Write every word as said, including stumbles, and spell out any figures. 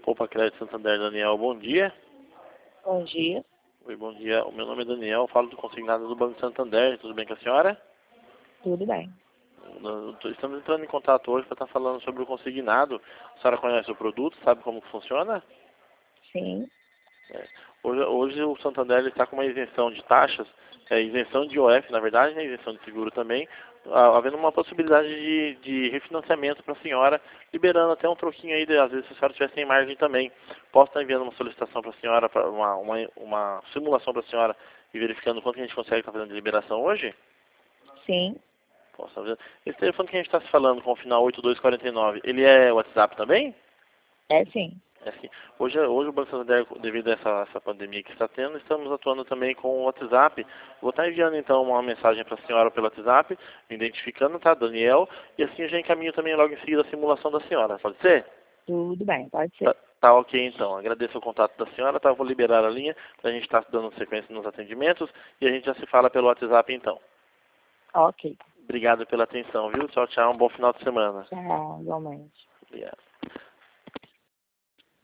Poupa Crédito Santander, Daniel, bom dia. Bom dia. Oi, bom dia. O meu nome é Daniel, falo do consignado do Banco Santander. Tudo bem com a senhora? Tudo bem. Nós estamos entrando em contato hoje para estar falando sobre o consignado. A senhora conhece o produto, sabe como que funciona? Sim. É. Hoje, hoje o Santander ele está com uma isenção de taxas, é, isenção de I O F, na verdade, né, isenção de seguro também, ah, havendo uma possibilidade de, de refinanciamento para a senhora, liberando até um troquinho aí, de, às vezes se a senhora tiver sem margem também. Posso estar enviando uma solicitação para a senhora, pra uma, uma, uma simulação para a senhora e verificando quanto que a gente consegue estar fazendo de liberação hoje? Sim. Posso estar vendo. Esse telefone que a gente está se falando com o final oito dois quatro nove, ele é WhatsApp também? É sim. É assim, hoje, hoje o Banco Santander, devido a essa, essa pandemia que está tendo, estamos atuando também com o WhatsApp. Vou estar enviando então uma mensagem para a senhora pelo WhatsApp, me identificando, tá, Daniel, e assim eu já encaminho também logo em seguida a simulação da senhora, pode ser? Tudo bem, pode ser. Tá, tá ok então, agradeço o contato da senhora, tá, vou liberar a linha, para a gente estar dando sequência nos atendimentos, e a gente já se fala pelo WhatsApp então. Ok. Obrigado pela atenção, viu? Tchau, tchau, um bom final de semana. Tchau, igualmente. Obrigado.